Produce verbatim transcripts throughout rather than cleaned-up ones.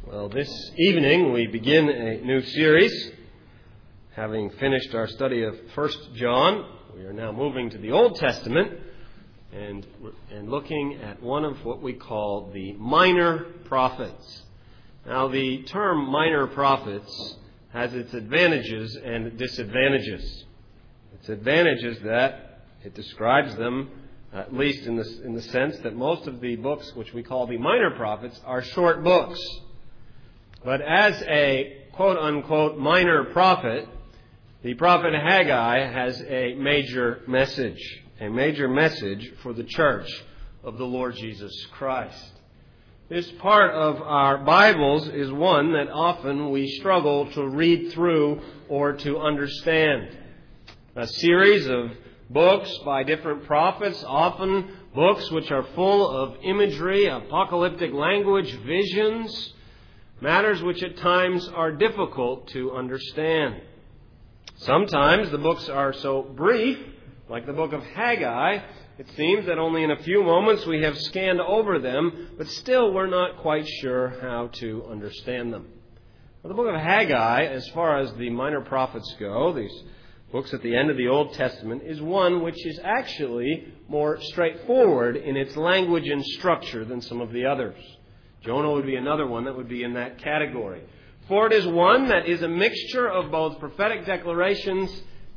Well, this evening we begin a new series. Having finished our study of First John, we are now moving to the Old Testament and, and looking at one of what we call the minor prophets. Now, the term minor prophets has its advantages and disadvantages. Its advantages that it describes them, at least in the, in the sense that most of the books which we call the minor prophets are short books. But as a quote-unquote minor prophet, the prophet Haggai has a major message, a major message for the church of the Lord Jesus Christ. This part of our Bibles is one that often we struggle to read through or to understand. A series of books by different prophets, often books which are full of imagery, apocalyptic language, visions, matters which at times are difficult to understand. Sometimes the books are so brief, like the book of Haggai, it seems that only in a few moments we have scanned over them, but still we're not quite sure how to understand them. Well, the book of Haggai, as far as the minor prophets go, these books at the end of the Old Testament, is one which is actually more straightforward in its language and structure than some of the others. Jonah would be another one that would be in that category. For it is one that is a mixture of both prophetic declarations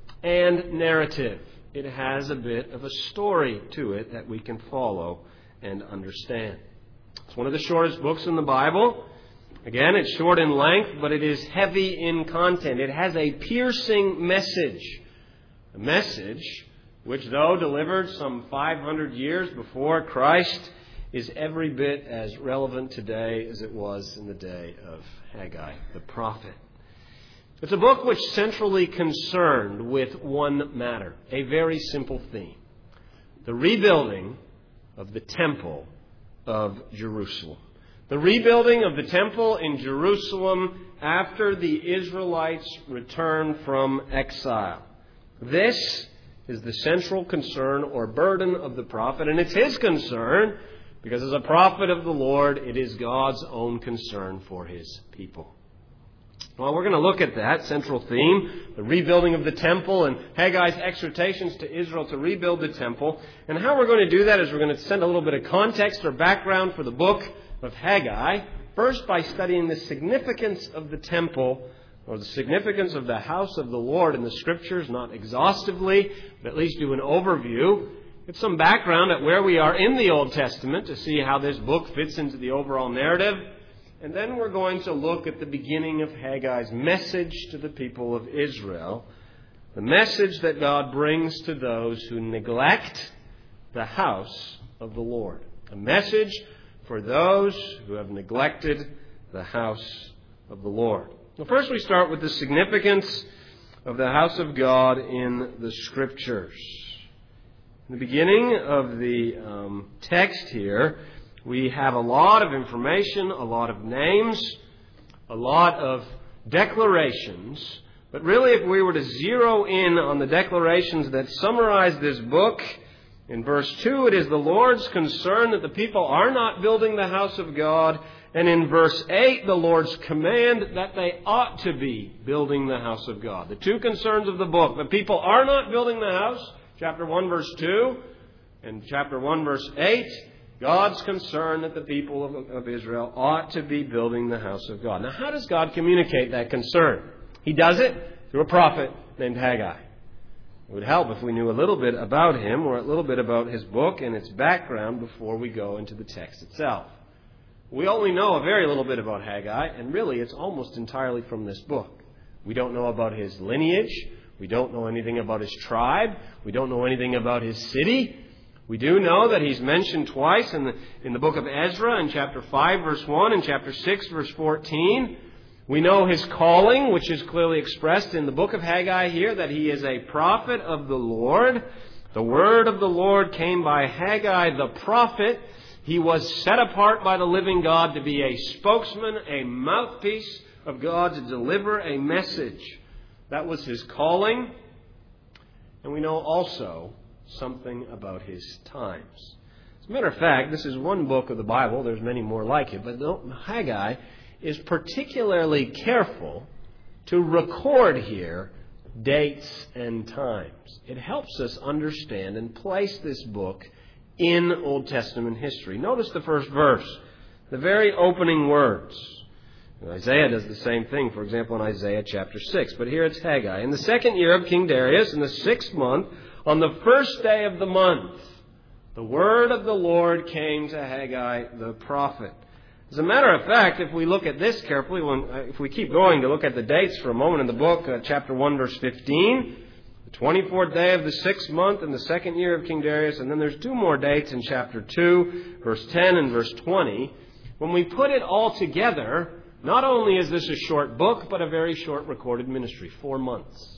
and narrative. It has a bit of a story to it that we can follow and understand. It's one of the shortest books in the Bible. Again, it's short in length, but it is heavy in content. It has a piercing message. A message which, though delivered some five hundred years before Christ, is every bit as relevant today as it was in the day of Haggai, the prophet. It's a book which centrally concerned with one matter, a very simple theme: the rebuilding of the temple of Jerusalem. The rebuilding of the temple in Jerusalem after the Israelites returned from exile. This is the central concern or burden of the prophet, and it's his concern because as a prophet of the Lord, it is God's own concern for his people. Well, we're going to look at that central theme, the rebuilding of the temple, and Haggai's exhortations to Israel to rebuild the temple. And how we're going to do that is we're going to send a little bit of context or background for the book of Haggai, first by studying the significance of the temple, or the significance of the house of the Lord in the Scriptures, not exhaustively, but at least do an overview. Get some background at where we are in the Old Testament to see how this book fits into the overall narrative. And then we're going to look at the beginning of Haggai's message to the people of Israel, the message that God brings to those who neglect the house of the Lord. A message for those who have neglected the house of the Lord. Well, first we start with the significance of the house of God in the Scriptures. In the beginning of the um, text here, we have a lot of information, a lot of names, a lot of declarations. But really, if we were to zero in on the declarations that summarize this book, in verse two, it is the Lord's concern that the people are not building the house of God. And in verse eight, the Lord's command that they ought to be building the house of God. The two concerns of the book: the people are not building the house, chapter one, verse two, and chapter one, verse eight. God's concern that the people of, of Israel ought to be building the house of God. Now, how does God communicate that concern? He does it through a prophet named Haggai. It would help if we knew a little bit about him or a little bit about his book and its background before we go into the text itself. We only know a very little bit about Haggai, and really it's almost entirely from this book. We don't know about his lineage. We don't know anything about his tribe. We don't know anything about his city. We do know that he's mentioned twice in the, in the book of Ezra in chapter five, verse one, and chapter six, verse fourteen. We know his calling, which is clearly expressed in the book of Haggai here, that he is a prophet of the Lord. The word of the Lord came by Haggai the prophet. He was set apart by the living God to be a spokesman, a mouthpiece of God to deliver a message. That was his calling. And we know also something about his times. As a matter of fact, this is one book of the Bible. There's many more like it. But Haggai is particularly careful to record here dates and times. It helps us understand and place this book in Old Testament history. Notice the first verse, the very opening words. Isaiah does the same thing, for example, in Isaiah chapter six. But here it's Haggai. In the second year of King Darius, in the sixth month, on the first day of the month, the word of the Lord came to Haggai the prophet. As a matter of fact, if we look at this carefully, when, uh, if we keep going to look at the dates for a moment in the book, uh, chapter one, verse fifteen, the twenty-fourth day of the sixth month in the second year of King Darius, and then there's two more dates in chapter two, verse ten and verse twenty. When we put it all together, not only is this a short book, but a very short recorded ministry, four months.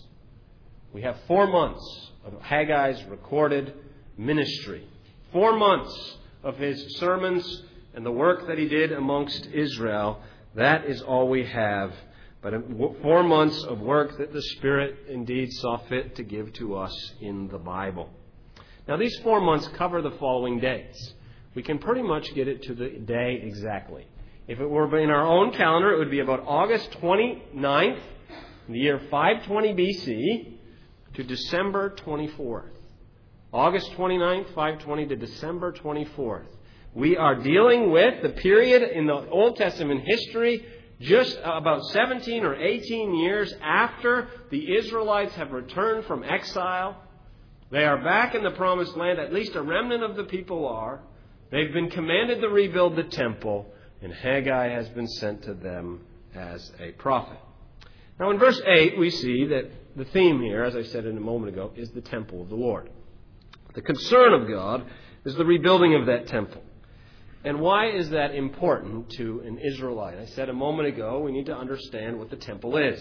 We have four months of Haggai's recorded ministry. Four months of his sermons and the work that he did amongst Israel. That is all we have. But four months of work that the Spirit indeed saw fit to give to us in the Bible. Now, these four months cover the following dates. We can pretty much get it to the day exactly. If it were in our own calendar, it would be about August twenty-ninth, in the year five twenty B C, to December twenty-fourth. August twenty-ninth, five twenty to December twenty-fourth. We are dealing with the period in the Old Testament history just about seventeen or eighteen years after the Israelites have returned from exile. They are back in the Promised Land, at least a remnant of the people are. They've been commanded to rebuild the temple, and Haggai has been sent to them as a prophet. Now in verse eight we see that the theme here, as I said a moment ago, is the temple of the Lord. The concern of God is the rebuilding of that temple. And why is that important to an Israelite? I said a moment ago we need to understand what the temple is.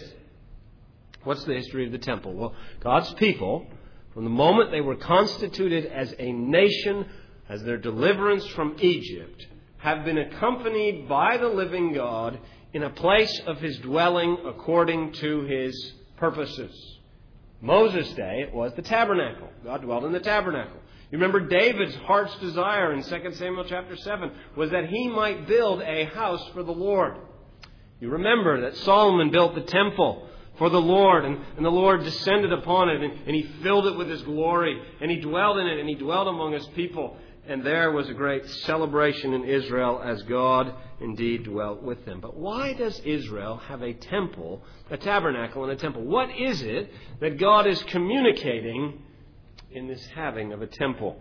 What's the history of the temple? Well, God's people, from the moment they were constituted as a nation, as their deliverance from Egypt, have been accompanied by the living God in a place of His dwelling according to His purposes. Moses' day, it was the tabernacle. God dwelt in the tabernacle. You remember David's heart's desire in Second Samuel chapter seven was that he might build a house for the Lord. You remember that Solomon built the temple for the Lord, and, and the Lord descended upon it, and, and He filled it with His glory, and He dwelled in it, and He dwelt among His people. And there was a great celebration in Israel as God indeed dwelt with them. But why does Israel have a temple, a tabernacle and a temple? What is it that God is communicating in this having of a temple?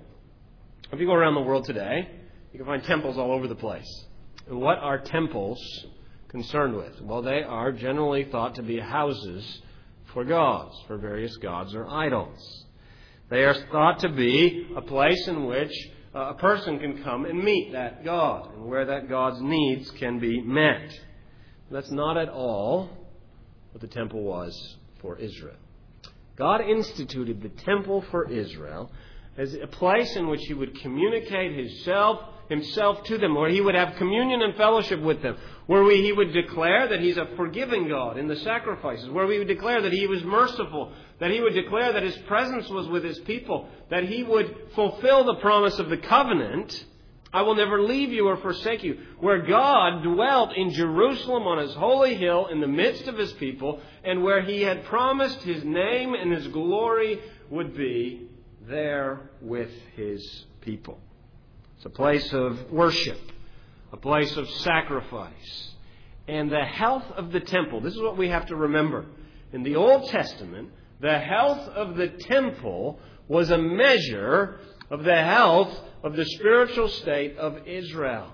If you go around the world today, you can find temples all over the place. And what are temples concerned with? Well, they are generally thought to be houses for gods, for various gods or idols. They are thought to be a place in which Uh, a person can come and meet that God, and where that God's needs can be met. That's not at all what the temple was for Israel. God instituted the temple for Israel as a place in which He would communicate Himself, himself to them, where He would have communion and fellowship with them, where we, He would declare that He's a forgiving God in the sacrifices, where we would declare that He was merciful, that He would declare that His presence was with His people, that He would fulfill the promise of the covenant, I will never leave you or forsake you, where God dwelt in Jerusalem on His holy hill in the midst of His people, and where He had promised His name and His glory would be there with His people. It's a place of worship, a place of sacrifice. And the health of the temple, this is what we have to remember. In the Old Testament, the health of the temple was a measure of the health of the spiritual state of Israel.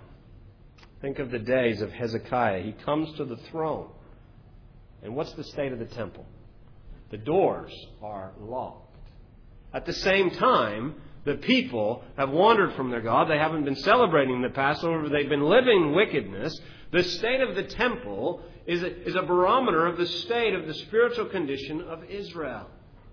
Think of the days of Hezekiah. He comes to the throne. And what's the state of the temple? The doors are locked. At the same time, the people have wandered from their God. They haven't been celebrating the Passover. They've been living in wickedness. The state of the temple is a, is a barometer of the state of the spiritual condition of Israel.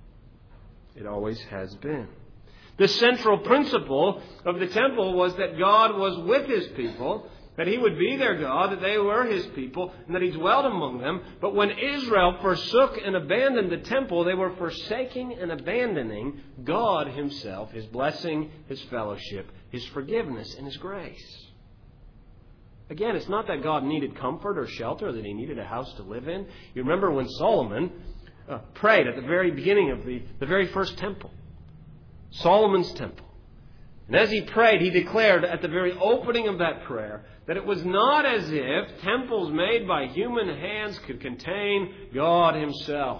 It always has been. The central principle of the temple was that God was with His people, that He would be their God, that they were His people, and that He dwelt among them. But when Israel forsook and abandoned the temple, they were forsaking and abandoning God Himself, His blessing, His fellowship, His forgiveness, and His grace. Again, it's not that God needed comfort or shelter, that he needed a house to live in. You remember when Solomon uh, prayed at the very beginning of the, the very first temple, Solomon's temple. And as he prayed, he declared at the very opening of that prayer that it was not as if temples made by human hands could contain God himself.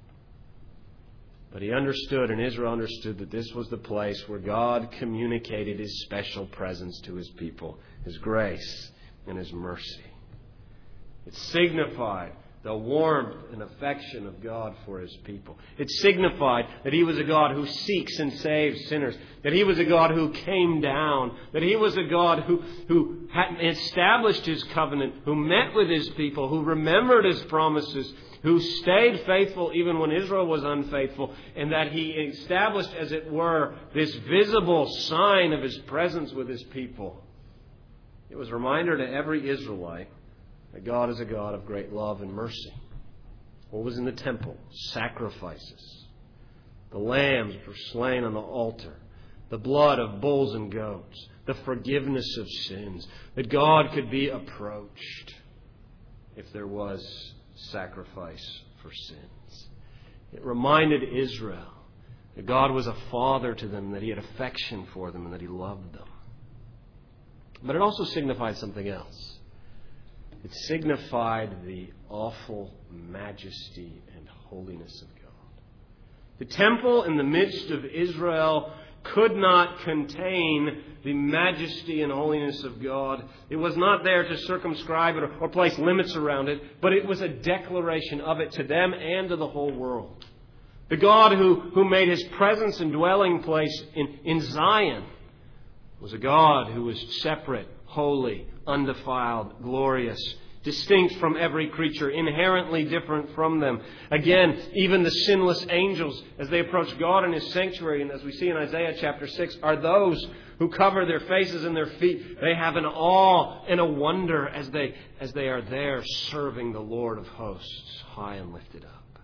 But he understood, and Israel understood, that this was the place where God communicated his special presence to his people, his grace and his mercy. It signified the warmth and affection of God for his people. It signified that he was a God who seeks and saves sinners, that he was a God who came down, that he was a God who, who had established his covenant, who met with his people, who remembered his promises, who stayed faithful even when Israel was unfaithful, and that he established, as it were, this visible sign of his presence with his people. It was a reminder to every Israelite that God is a God of great love and mercy. What was in the temple? Sacrifices. The lambs were slain on the altar. The blood of bulls and goats. The forgiveness of sins. That God could be approached if there was sacrifice for sins. It reminded Israel that God was a father to them, that he had affection for them, and that he loved them. But it also signified something else. It signified the awful majesty and holiness of God. The temple in the midst of Israel could not contain the majesty and holiness of God. It was not there to circumscribe it or, or place limits around it, but it was a declaration of it to them and to the whole world. The God who, who made his presence and dwelling place in, in Zion was a God who was separate, holy, undefiled, glorious, distinct from every creature, inherently different from them. Again, even the sinless angels, as they approach God in his sanctuary, and as we see in Isaiah chapter six, are those who cover their faces and their feet. They have an awe and a wonder as they, as they are there serving the Lord of hosts, high and lifted up.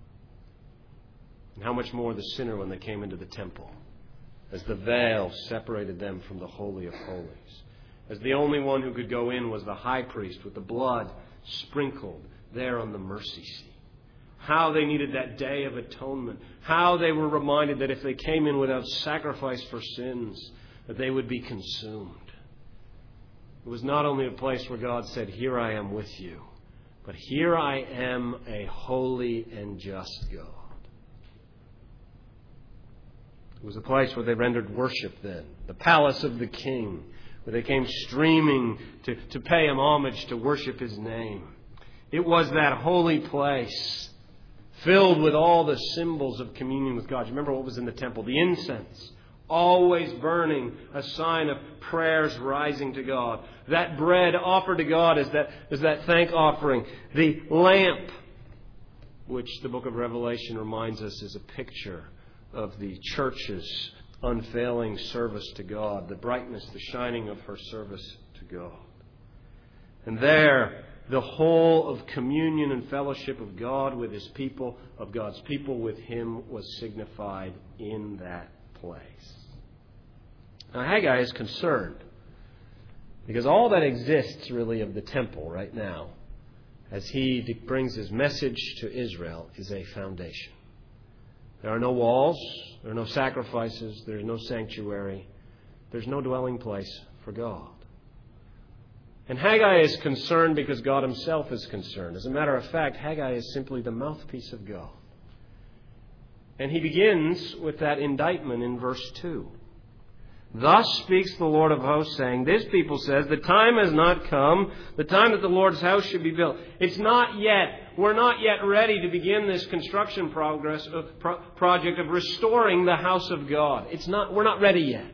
And how much more the sinner when they came into the temple, as the veil separated them from the Holy of Holies. As the only one who could go in was the high priest with the blood sprinkled there on the mercy seat. How they needed that day of atonement. How they were reminded that if they came in without sacrifice for sins, that they would be consumed. It was not only a place where God said, "Here I am with you," but "Here I am, a holy and just God." It was a place where they rendered worship then. The palace of the king, where they came streaming to, to pay him homage, to worship his name. It was that holy place filled with all the symbols of communion with God. You remember what was in the temple? The incense, always burning, a sign of prayers rising to God. That bread offered to God as that, as that thank offering. The lamp, which the book of Revelation reminds us is a picture of the church's unfailing service to God, the brightness, the shining of her service to God. And there, the whole of communion and fellowship of God with his people, of God's people with him, was signified in that place. Now Haggai is concerned because all that exists really of the temple right now, as he brings his message to Israel, is a foundation. There are no walls, there are no sacrifices, there is no sanctuary, there's no dwelling place for God. And Haggai is concerned because God himself is concerned. As a matter of fact, Haggai is simply the mouthpiece of God. And he begins with that indictment in verse two. Thus speaks the Lord of hosts, saying, this people says, the time has not come, the time that the Lord's house should be built. It's not yet. We're not yet ready to begin this construction progress of pro- project of restoring the house of God. It's not. We're not ready yet.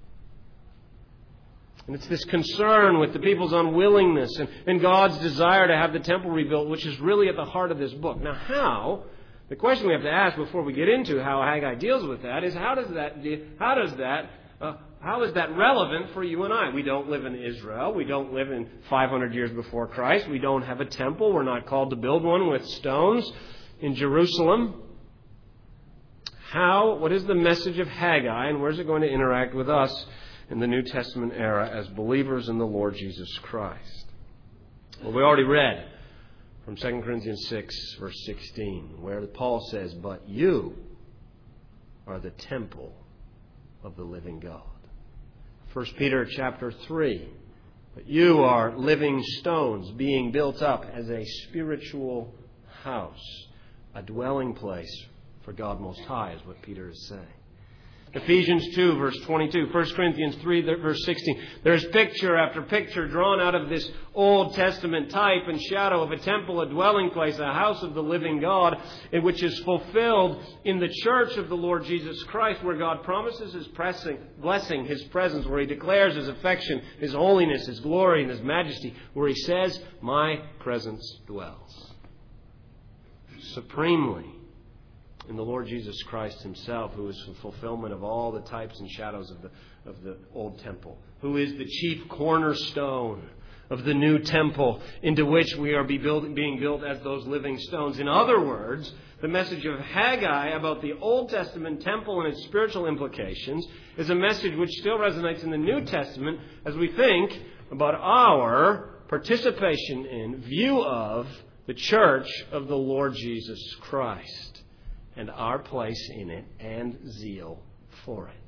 And it's this concern with the people's unwillingness and, and God's desire to have the temple rebuilt, which is really at the heart of this book. Now, how? The question we have to ask before we get into how Haggai deals with that is how does that how does that uh, how is that relevant for you and I? We don't live in Israel. We don't live in five hundred years before Christ. We don't have a temple. We're not called to build one with stones in Jerusalem. How? What is the message of Haggai, and where is it going to interact with us in the New Testament era as believers in the Lord Jesus Christ. Well, we already read from Second Corinthians six, verse sixteen, where Paul says, "But you are the temple of the living God." First Peter chapter three, "But you are living stones being built up as a spiritual house, a dwelling place for God Most High," is what Peter is saying. Ephesians two, verse twenty-two, First Corinthians three, verse sixteen. There's picture after picture drawn out of this Old Testament type and shadow of a temple, a dwelling place, a house of the living God, in which is fulfilled in the church of the Lord Jesus Christ, where God promises His pressing, blessing, His presence, where He declares His affection, His holiness, His glory, and His majesty, where He says, "My presence dwells." Supremely in the Lord Jesus Christ Himself, who is the fulfillment of all the types and shadows of the of the old temple, who is the chief cornerstone of the new temple into which we are be build, being built as those living stones. In other words, the message of Haggai about the Old Testament temple and its spiritual implications is a message which still resonates in the New Testament as we think about our participation in, view of, the church of the Lord Jesus Christ, and our place in it and zeal for it.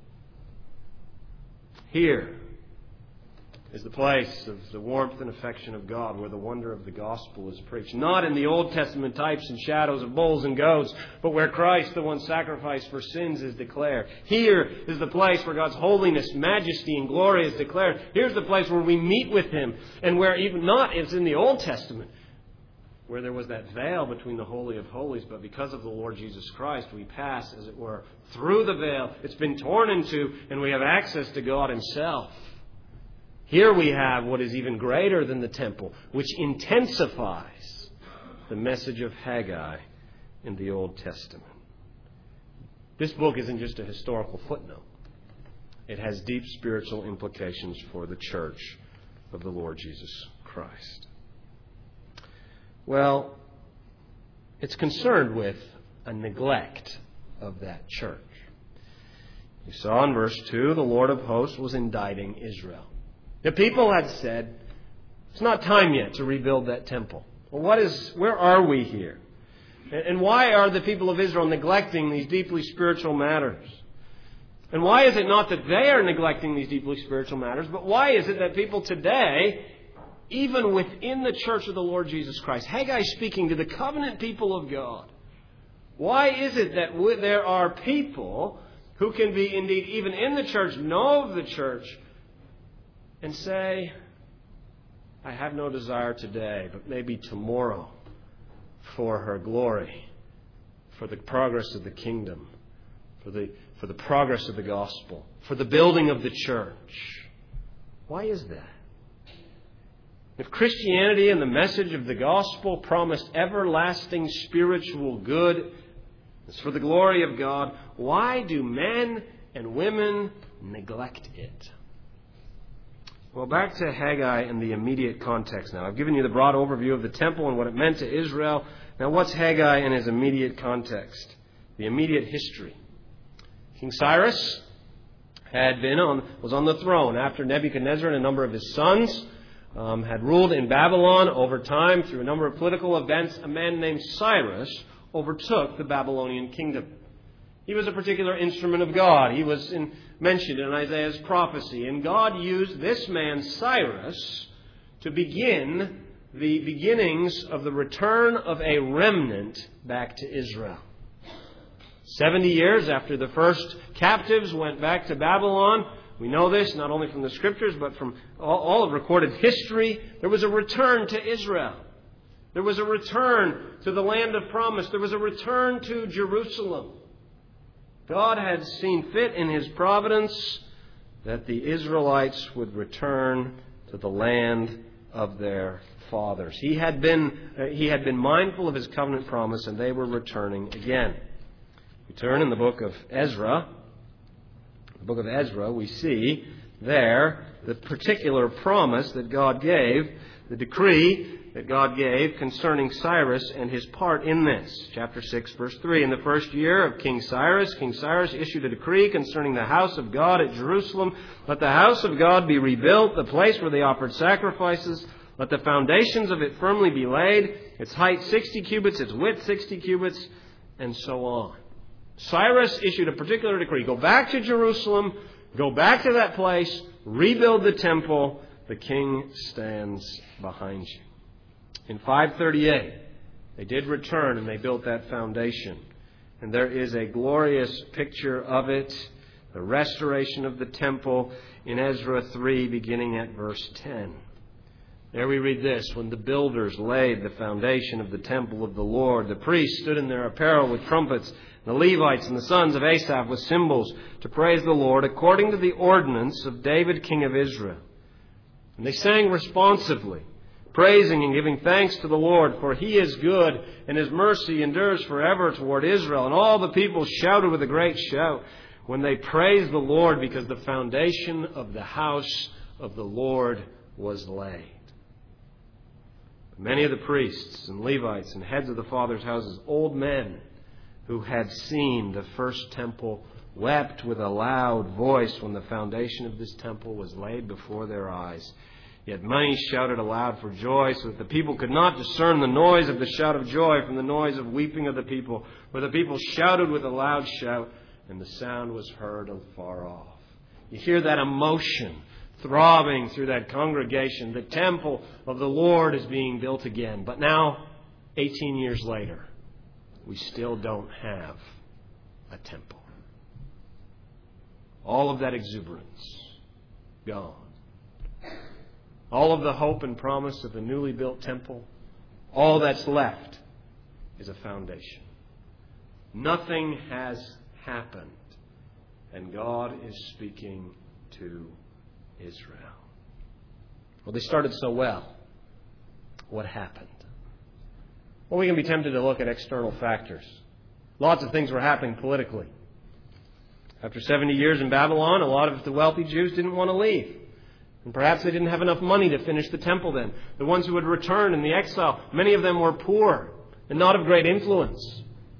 Here is the place of the warmth and affection of God, where the wonder of the gospel is preached. Not in the Old Testament types and shadows of bulls and goats, but where Christ, the one sacrificed for sins, is declared. Here is the place where God's holiness, majesty, and glory is declared. Here's the place where we meet with Him, and where even not it's in the Old Testament, where there was that veil between the Holy of Holies, but because of the Lord Jesus Christ, we pass, as it were, through the veil. It's been torn in two, and we have access to God Himself. Here we have what is even greater than the temple, which intensifies the message of Haggai in the Old Testament. This book isn't just a historical footnote. It has deep spiritual implications for the church of the Lord Jesus Christ. Well, it's concerned with a neglect of that church. You saw in verse two, the Lord of hosts was indicting Israel. The people had said, it's not time yet to rebuild that temple. Well, what is, where are we here? And why are the people of Israel neglecting these deeply spiritual matters? And why is it not that they are neglecting these deeply spiritual matters, but why is it that people today, even within the church of the Lord Jesus Christ, Haggai speaking to the covenant people of God, why is it that there are people who can be indeed even in the church, know of the church, and say, I have no desire today, but maybe tomorrow, for her glory, for the progress of the kingdom, for the, for the progress of the gospel, for the building of the church? Why is that? If Christianity and the message of the gospel promised everlasting spiritual good, it's for the glory of God, why do men and women neglect it? Well, back to Haggai in the immediate context now. I've given you the broad overview of the temple and what it meant to Israel. Now, what's Haggai in his immediate context? The immediate history. King Cyrus had been on, was on the throne after Nebuchadnezzar and a number of his sons Um, had ruled in Babylon. Over time, through a number of political events, a man named Cyrus overtook the Babylonian kingdom. He was a particular instrument of God. He was in, mentioned in Isaiah's prophecy. And God used this man, Cyrus, to begin the beginnings of the return of a remnant back to Israel. Seventy years after the first captives went back to Babylon, we know this not only from the Scriptures, but from all, all of recorded history. There was a return to Israel. There was a return to the land of promise. There was a return to Jerusalem. God had seen fit in His providence that the Israelites would return to the land of their fathers. He had been, uh, he had been mindful of His covenant promise, and they were returning again. We turn in the book of Ezra. The book of Ezra, we see there the particular promise that God gave, the decree that God gave concerning Cyrus and his part in this. Chapter six, verse three. In the first year of King Cyrus, King Cyrus issued a decree concerning the house of God at Jerusalem. Let the house of God be rebuilt, the place where they offered sacrifices. Let the foundations of it firmly be laid, its height sixty cubits, its width sixty cubits, and so on. Cyrus issued a particular decree. Go back to Jerusalem, go back to that place, rebuild the temple. The king stands behind you. In five thirty-eight, they did return and they built that foundation. And there is a glorious picture of it, the restoration of the temple in Ezra three, beginning at verse ten. There we read this: when the builders laid the foundation of the temple of the Lord, the priests stood in their apparel with trumpets, the Levites and the sons of Asaph with cymbals, to praise the Lord according to the ordinance of David king of Israel. And they sang responsively, praising and giving thanks to the Lord, for He is good, and His mercy endures forever toward Israel. And all the people shouted with a great shout when they praised the Lord, because the foundation of the house of the Lord was laid. Many of the priests and Levites and heads of the fathers' houses, old men who had seen the first temple, wept with a loud voice when the foundation of this temple was laid before their eyes. Yet many shouted aloud for joy, so that the people could not discern the noise of the shout of joy from the noise of weeping of the people. For the people shouted with a loud shout, and the sound was heard afar off. You hear that emotion throbbing through that congregation. The temple of the Lord is being built again. But now, eighteen years later, we still don't have a temple. All of that exuberance, gone. All of the hope and promise of a newly built temple, all that's left is a foundation. Nothing has happened, and God is speaking to Israel. Well, they started so well. What happened? Well, we can be tempted to look at external factors. Lots of things were happening politically. After seventy years in Babylon, a lot of the wealthy Jews didn't want to leave. And perhaps they didn't have enough money to finish the temple then. The ones who would return in the exile, many of them were poor and not of great influence.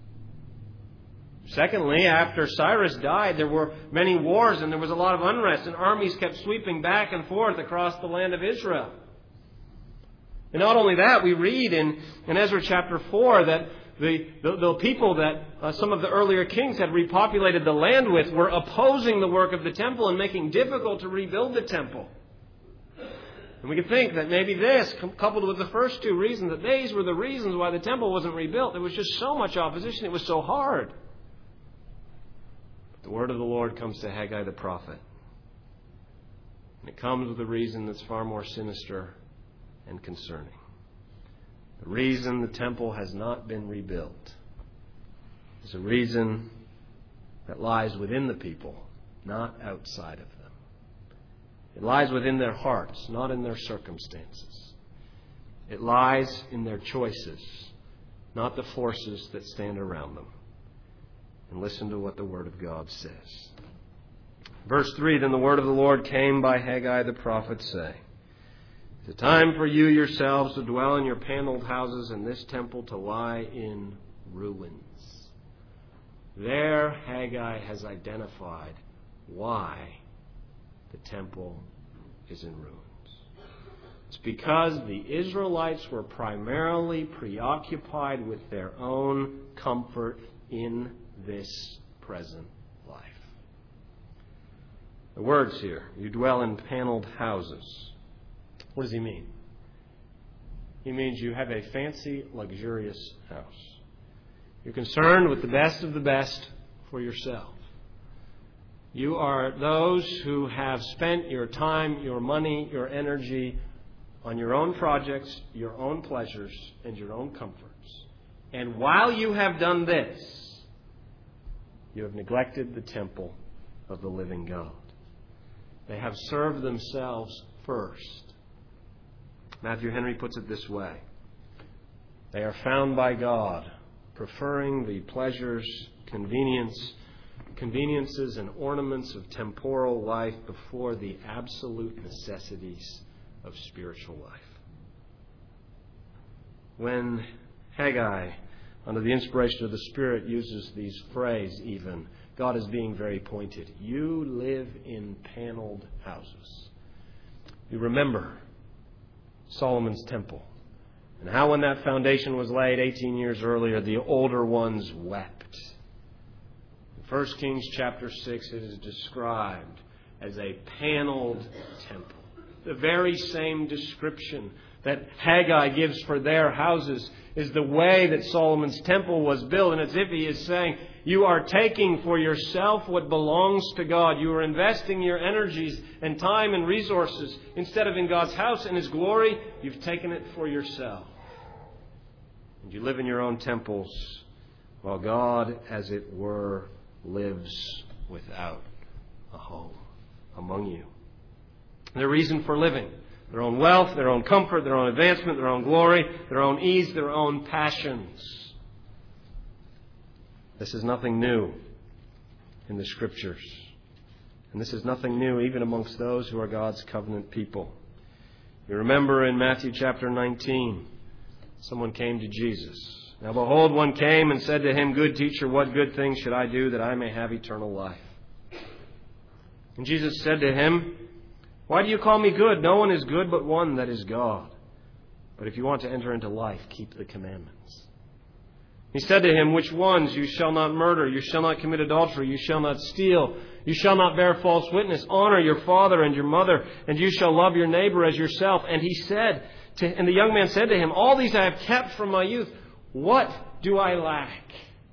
Secondly, after Cyrus died, there were many wars and there was a lot of unrest, and armies kept sweeping back and forth across the land of Israel. And not only that, we read in, in Ezra chapter four that the, the, the people that uh, some of the earlier kings had repopulated the land with were opposing the work of the temple and making it difficult to rebuild the temple. And we could think that maybe this, coupled with the first two reasons, that these were the reasons why the temple wasn't rebuilt. There was just so much opposition. It was so hard. But the word of the Lord comes to Haggai the prophet. And it comes with a reason that's far more sinister and concerning. The reason the temple has not been rebuilt is a reason that lies within the people, not outside of them. It lies within their hearts, not in their circumstances. It lies in their choices, not the forces that stand around them. And listen to what the Word of God says. Verse three, then the word of the Lord came by Haggai the prophet, saying, it's a time for you yourselves to dwell in your paneled houses, and this temple to lie in ruins. There, Haggai has identified why the temple is in ruins. It's because the Israelites were primarily preoccupied with their own comfort in this present life. The words here, you dwell in paneled houses. What does he mean? He means you have a fancy, luxurious house. You're concerned with the best of the best for yourself. You are those who have spent your time, your money, your energy on your own projects, your own pleasures, and your own comforts. And while you have done this, you have neglected the temple of the living God. They have served themselves first. Matthew Henry puts it this way. They are found by God preferring the pleasures, convenience, conveniences and ornaments of temporal life before the absolute necessities of spiritual life. when Haggai, under the inspiration of the Spirit, uses these phrases even, God is being very pointed. You live in paneled houses. You remember Solomon's temple and how when that foundation was laid eighteen years earlier, the older ones wept. In First Kings chapter six, it is described as a paneled temple. The very same description that Haggai gives for their houses is the way that Solomon's temple was built. And it's as if he is saying, you are taking for yourself what belongs to God. You are investing your energies and time and resources instead of in God's house and His glory. You've taken it for yourself. And you live in your own temples while God, as it were, lives without a home among you. Their reason for living: their own wealth, their own comfort, their own advancement, their own glory, their own ease, their own passions. This is nothing new in the Scriptures. And this is nothing new even amongst those who are God's covenant people. You remember in Matthew chapter nineteen, someone came to Jesus. Now behold, one came and said to Him, Good teacher, what good things should I do that I may have eternal life? And Jesus said to him, Why do you call me good? No one is good but one, that is God. But if you want to enter into life, keep the commandments. He said to him, Which ones? You shall not murder. You shall not commit adultery. You shall not steal. You shall not bear false witness. Honor your father and your mother. And you shall love your neighbor as yourself. And he said, to, and the young man said to him, All these I have kept from my youth. What do I lack?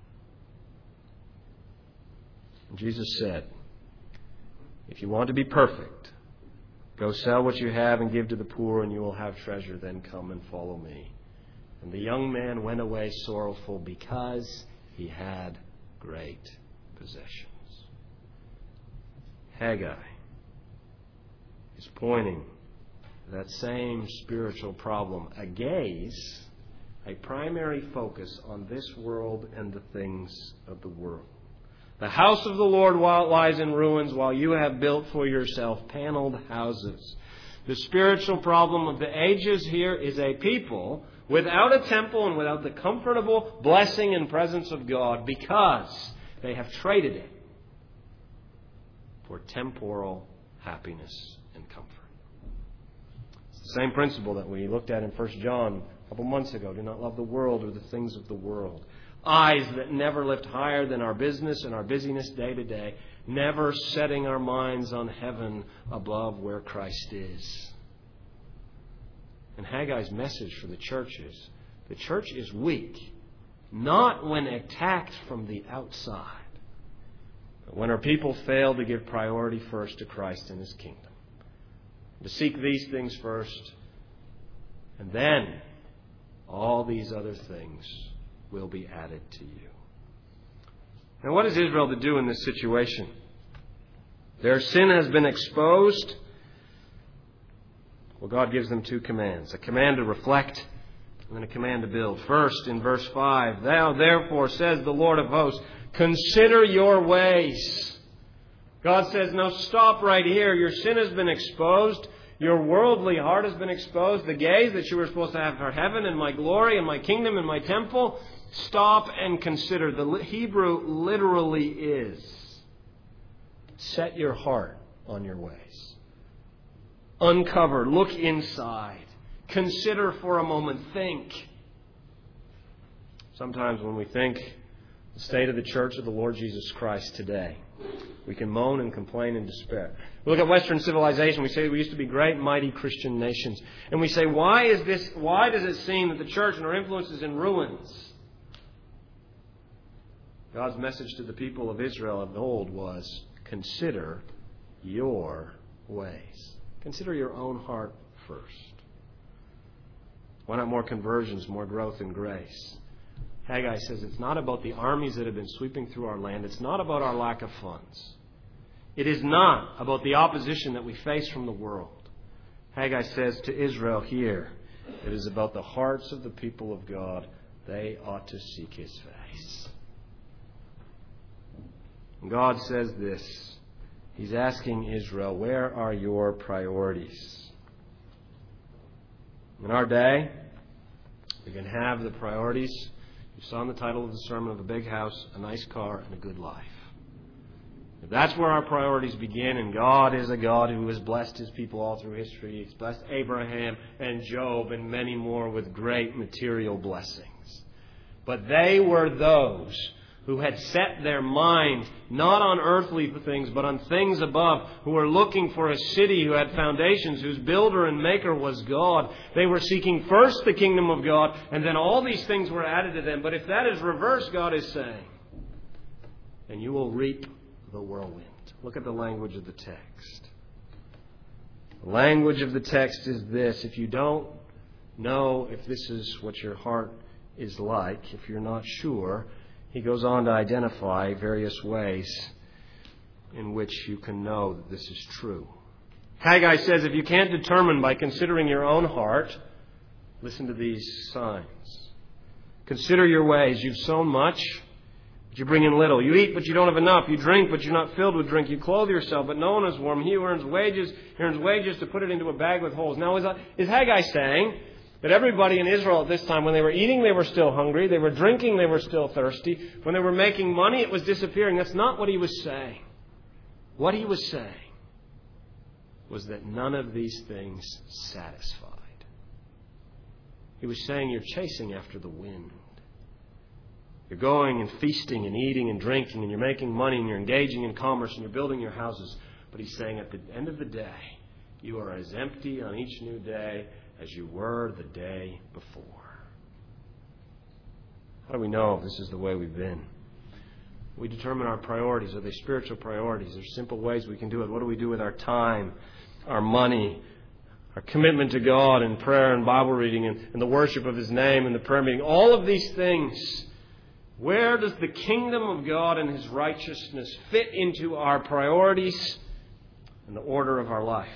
And Jesus said, If you want to be perfect, go sell what you have and give to the poor, and you will have treasure. Then come and follow me. And the young man went away sorrowful because he had great possessions. Haggai is pointing to that same spiritual problem. A gaze, a primary focus on this world and the things of the world. The house of the Lord lies in ruins, while you have built for yourself paneled houses. The spiritual problem of the ages here is a people without a temple and without the comfortable blessing and presence of God, because they have traded it for temporal happiness and comfort. It's the same principle that we looked at in First John a couple months ago. Do not love the world or the things of the world. Eyes that never lift higher than our business and our busyness day to day, never setting our minds on heaven above where Christ is. And Haggai's message for the church is, the church is weak, not when attacked from the outside, but when our people fail to give priority first to Christ and His kingdom. To seek these things first, and then all these other things will be added to you. Now, what is Israel to do in this situation? Their sin has been exposed. Well, God gives them two commands. A command to reflect and then a command to build. First, in verse five, Thou therefore, says the Lord of hosts, consider your ways. God says, no, stop right here. Your sin has been exposed. Your worldly heart has been exposed. The gaze that you were supposed to have for heaven and my glory and my kingdom and my temple. Stop and consider. The Hebrew literally is, set your heart on your ways. Uncover. Look inside. Consider for a moment. Think. Sometimes when we think the state of the church of the Lord Jesus Christ today, we can moan and complain and despair. We look at Western civilization. We say we used to be great, mighty Christian nations. And we say, why is this? Why does it seem that the church and our influence is in ruins? God's message to the people of Israel of old was, consider your ways. Consider your own heart first. Why not more conversions, more growth in grace? Haggai says it's not about the armies that have been sweeping through our land. It's not about our lack of funds. It is not about the opposition that we face from the world. Haggai says to Israel here, it is about the hearts of the people of God. They ought to seek His face. And God says this. He's asking Israel, where are your priorities? In our day, We can have the priorities you saw in the title of the sermon of a big house, a nice car, and a good life. If that's where our priorities begin, and God is a God who has blessed His people all through history. He's blessed Abraham and Job and many more with great material blessings. But they were those who had set their mind not on earthly things, but on things above, who were looking for a city who had foundations, whose builder and maker was God. They were seeking first the kingdom of God, and then all these things were added to them. But if that is reversed, God is saying, then you will reap the whirlwind. Look at the language of the text. The language of the text is this. If you don't know if this is what your heart is like, if you're not sure, he goes on to identify various ways in which you can know that this is true. Haggai says, if you can't determine by considering your own heart, listen to these signs. Consider your ways. You've sown much, but you bring in little. You eat, but you don't have enough. You drink, but you're not filled with drink. You clothe yourself, but no one is warm. He who earns wages, he earns wages to put it into a bag with holes. Now, is, is Haggai saying that everybody in Israel at this time, when they were eating, they were still hungry. They were drinking, they were still thirsty. When they were making money, it was disappearing. That's not what he was saying. What he was saying was that none of these things satisfied. He was saying you're chasing after the wind. You're going and feasting and eating and drinking and you're making money and you're engaging in commerce and you're building your houses. But he's saying at the end of the day, you are as empty on each new day as you were the day before. How do we know if this is the way we've been? We determine our priorities. Are they spiritual priorities? There's simple ways we can do it. What do we do with our time, our money, our commitment to God and prayer and Bible reading and, and the worship of His name and the prayer meeting? All of these things. Where does the kingdom of God and His righteousness fit into our priorities and the order of our life?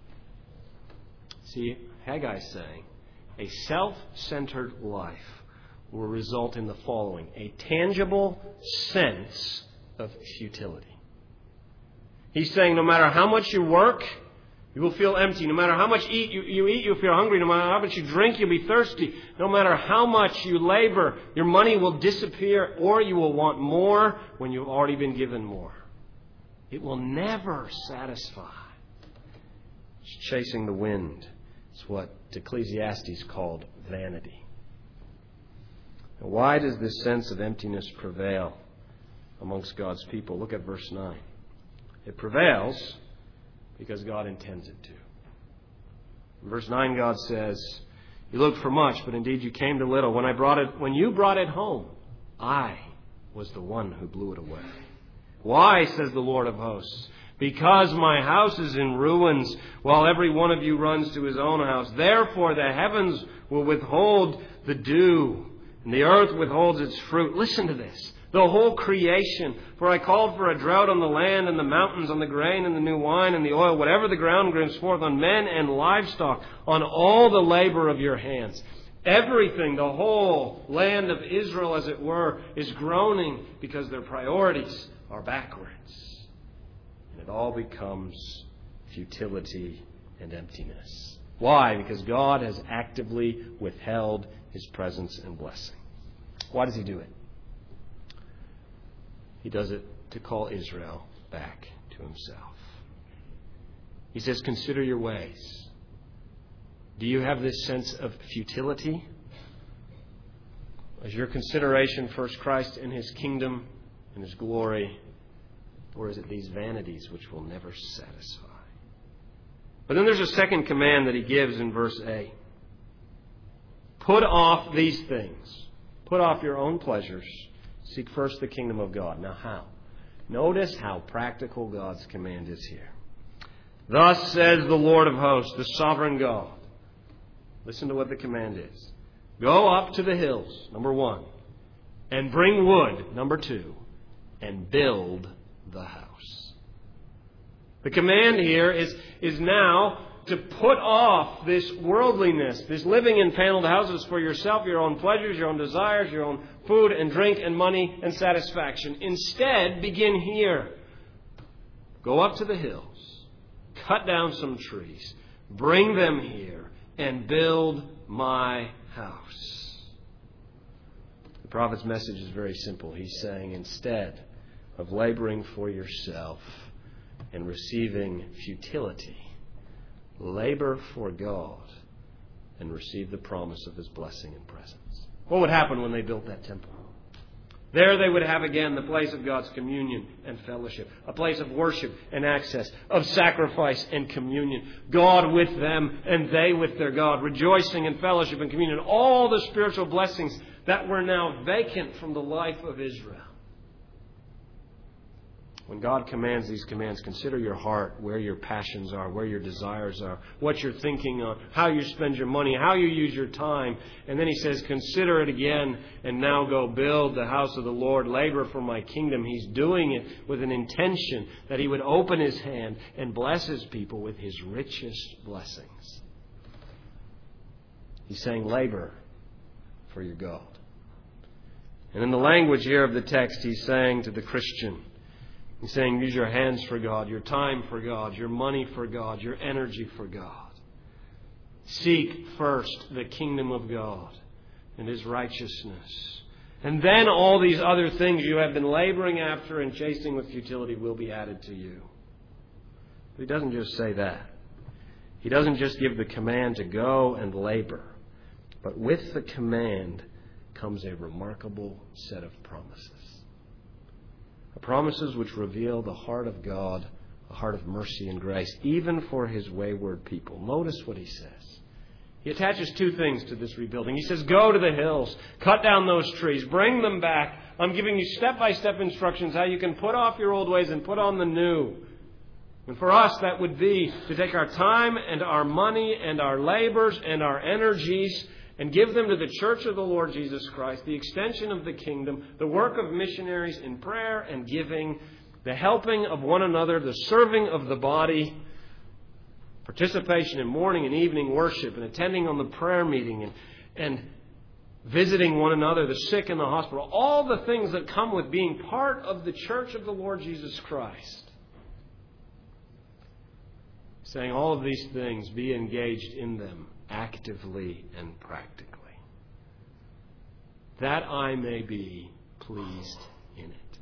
See, Haggai is saying a self-centered life will result in the following: a tangible sense of futility. He's saying no matter how much you work, you will feel empty. No matter how much eat you, you eat, you'll feel hungry. No matter how much you drink, you'll be thirsty. No matter how much you labor, your money will disappear, or you will want more when you've already been given more. It will never satisfy. It's chasing the wind. It's what Ecclesiastes called vanity. And why does this sense of emptiness prevail amongst God's people? Look at verse nine. It prevails because God intends it to. In verse nine, God says, you looked for much, but indeed you came to little. When I brought it, when you brought it home, I was the one who blew it away. Why, says the Lord of hosts? Because my house is in ruins, while every one of you runs to his own house. Therefore the heavens will withhold the dew, and the earth withholds its fruit. Listen to this. The whole creation. For I called for a drought on the land and the mountains, on the grain and the new wine and the oil, whatever the ground brings forth, on men and livestock, on all the labor of your hands. Everything, the whole land of Israel, as it were, is groaning because their priorities are backwards. And it all becomes futility and emptiness. Why? Because God has actively withheld His presence and blessing. Why does He do it? He does it to call Israel back to Himself. He says, consider your ways. Do you have this sense of futility? Is your consideration first Christ and His kingdom and His glory? Or is it these vanities which will never satisfy? But then there's a second command that He gives in verse eight. Put off these things. Put off your own pleasures. Seek first the kingdom of God. Now how? Notice how practical God's command is here. Thus says the Lord of hosts, the sovereign God. Listen to what the command is. Go up to the hills, number one, and bring wood, number two, and build the house. The command here is, is now to put off this worldliness, this living in paneled houses for yourself, your own pleasures, your own desires, your own food and drink and money and satisfaction. Instead, begin here. Go up to the hills, cut down some trees, bring them here, and build my house. The prophet's message is very simple. He's saying, instead of laboring for yourself and receiving futility, labor for God and receive the promise of His blessing and presence. What would happen when they built that temple? There they would have again the place of God's communion and fellowship, a place of worship and access, of sacrifice and communion, God with them and they with their God, rejoicing in fellowship and communion, all the spiritual blessings that were now vacant from the life of Israel. When God commands these commands, consider your heart, where your passions are, where your desires are, what you're thinking on, how you spend your money, how you use your time. And then He says, consider it again and now go build the house of the Lord, labor for my kingdom. He's doing it with an intention that He would open His hand and bless His people with His richest blessings. He's saying, labor for your God. And in the language here of the text, He's saying to the Christian, He's saying, use your hands for God, your time for God, your money for God, your energy for God. Seek first the kingdom of God and His righteousness. And then all these other things you have been laboring after and chasing with futility will be added to you. But He doesn't just say that. He doesn't just give the command to go and labor. But with the command comes a remarkable set of promises. Promises which reveal the heart of God, a heart of mercy and grace, even for His wayward people. Notice what He says. He attaches two things to this rebuilding. He says, go to the hills, cut down those trees, bring them back. I'm giving you step-by-step instructions how you can put off your old ways and put on the new. And for us, that would be to take our time and our money and our labors and our energies and give them to the church of the Lord Jesus Christ, the extension of the kingdom, the work of missionaries in prayer and giving, the helping of one another, the serving of the body, participation in morning and evening worship and attending on the prayer meeting and, and visiting one another, the sick in the hospital, all the things that come with being part of the church of the Lord Jesus Christ. Saying all of these things, be engaged in them actively and practically, that I may be pleased in it.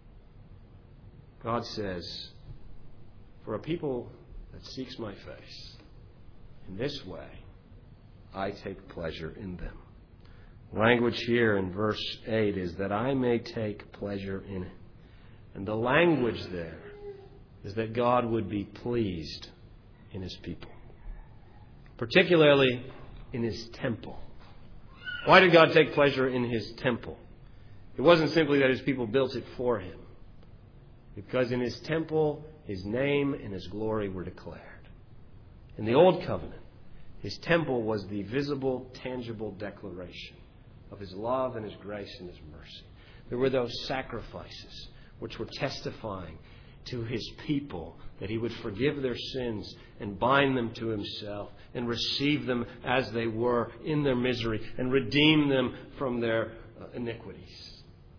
God says, for a people that seeks my face, in this way, I take pleasure in them. Language here in verse eight is that I may take pleasure in it. And the language there is that God would be pleased in His people, particularly in His temple. Why did God take pleasure in His temple? It wasn't simply that His people built it for Him, because in His temple, His name and His glory were declared. In the Old Covenant, His temple was the visible, tangible declaration of His love and His grace and His mercy. There were those sacrifices which were testifying to His people that He would forgive their sins and bind them to Himself and receive them as they were in their misery and redeem them from their uh, iniquities.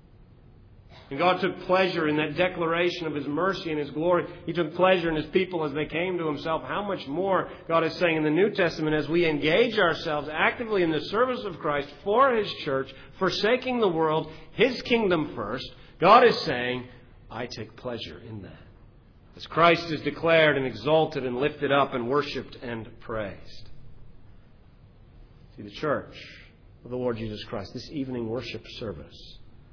And God took pleasure in that declaration of His mercy and His glory. He took pleasure in His people as they came to Himself. How much more, God is saying in the New Testament, as we engage ourselves actively in the service of Christ for His church, forsaking the world, His kingdom first, God is saying, I take pleasure in that. As Christ is declared and exalted and lifted up and worshipped and praised. See, the church of the Lord Jesus Christ, this evening worship service,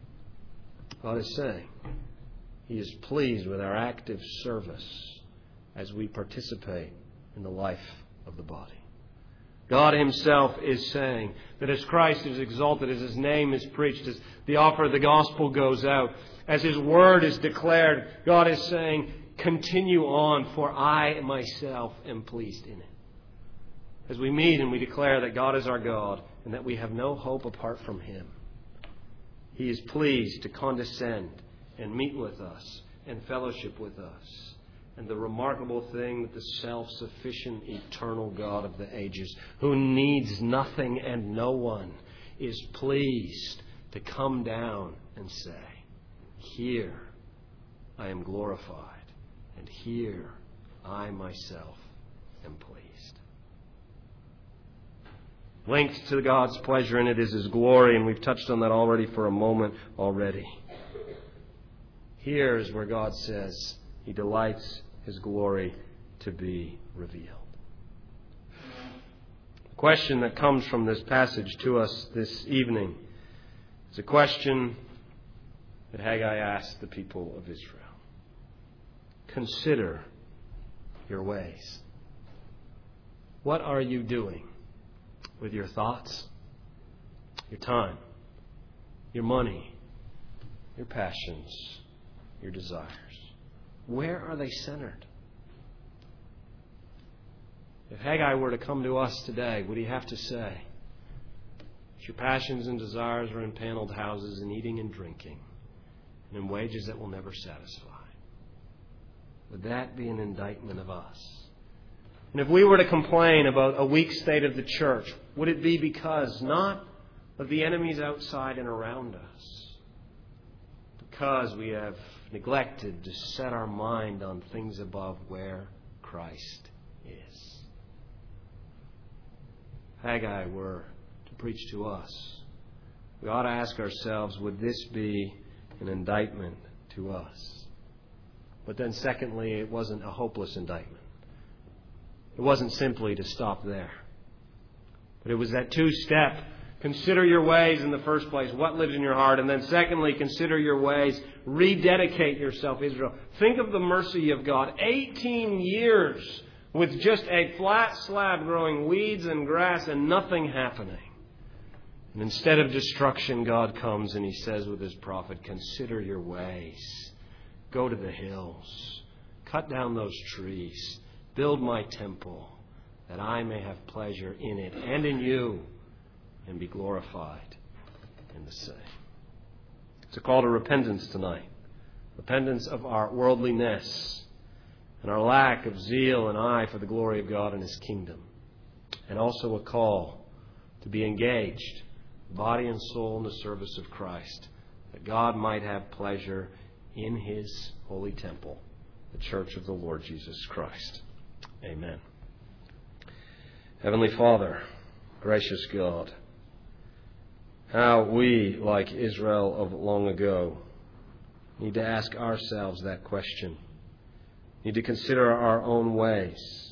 God is saying He is pleased with our active service as we participate in the life of the body. God Himself is saying that as Christ is exalted, as His name is preached, as the offer of the gospel goes out, as His word is declared, God is saying, continue on, for I myself am pleased in it. As we meet and we declare that God is our God and that we have no hope apart from Him, He is pleased to condescend and meet with us and fellowship with us. And the remarkable thing that the self-sufficient, eternal God of the ages, who needs nothing and no one, is pleased to come down and say, here I am glorified, and here I myself am pleased. Linked to God's pleasure in it is His glory, and we've touched on that already for a moment already. Here is where God says He delights His glory to be revealed. The question that comes from this passage to us this evening is a question that Haggai asked the people of Israel. Consider your ways. What are you doing with your thoughts, your time, your money, your passions, your desires? Where are they centered? If Haggai were to come to us today, would he have to say, your passions and desires are in paneled houses and eating and drinking and in wages that will never satisfy? Would that be an indictment of us? And if we were to complain about a weak state of the church, would it be because not of the enemies outside and around us, because we have neglected to set our mind on things above where Christ is? Haggai were to preach to us, we ought to ask ourselves, would this be an indictment to us? But then secondly, it wasn't a hopeless indictment. It wasn't simply to stop there. But it was that two-step, consider your ways in the first place, what lives in your heart. And then secondly, consider your ways, rededicate yourself, Israel. Think of the mercy of God. eighteen years with just a flat slab growing weeds and grass and nothing happening. And instead of destruction, God comes and He says with His prophet, consider your ways. Go to the hills. Cut down those trees. Build my temple, that I may have pleasure in it and in you, and be glorified in the same. It's a call to repentance tonight. Repentance of our worldliness and our lack of zeal and eye for the glory of God and His kingdom. And also a call to be engaged, body and soul, in the service of Christ, that God might have pleasure in His holy temple, the church of the Lord Jesus Christ. Amen. Heavenly Father, gracious God, how we, like Israel of long ago, need to ask ourselves that question, need to consider our own ways,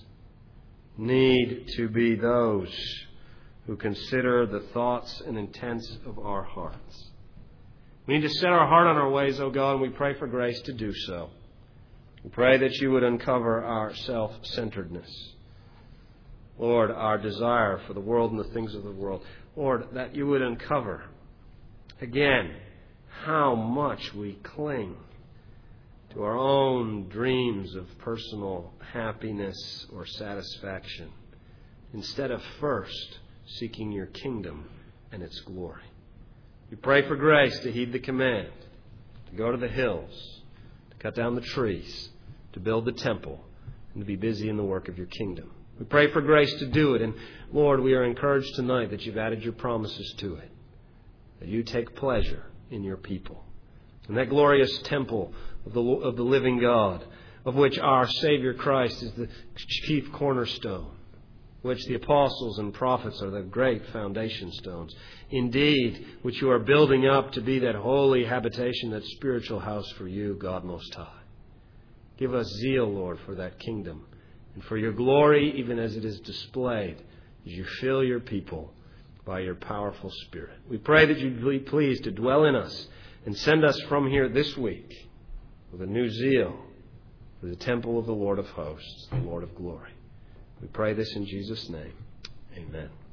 need to be those who consider the thoughts and intents of our hearts. We need to set our heart on our ways, O God, and we pray for grace to do so. We pray that You would uncover our self-centeredness. Lord, our desire for the world and the things of the world. Lord, that You would uncover, again, how much we cling to our own dreams of personal happiness or satisfaction, instead of first seeking Your kingdom and its glory. We pray for grace to heed the command, to go to the hills, to cut down the trees, to build the temple, and to be busy in the work of Your kingdom. We pray for grace to do it. And Lord, we are encouraged tonight that You've added Your promises to it, that You take pleasure in Your people. And that glorious temple of the, of the living God, of which our Savior Christ is the chief cornerstone, which the apostles and prophets are the great foundation stones. Indeed, which You are building up to be that holy habitation, that spiritual house for You, God Most High. Give us zeal, Lord, for that kingdom and for Your glory, even as it is displayed, as You fill Your people by Your powerful Spirit. We pray that You'd be pleased to dwell in us and send us from here this week with a new zeal for the temple of the Lord of hosts, the Lord of glory. We pray this in Jesus' name. Amen.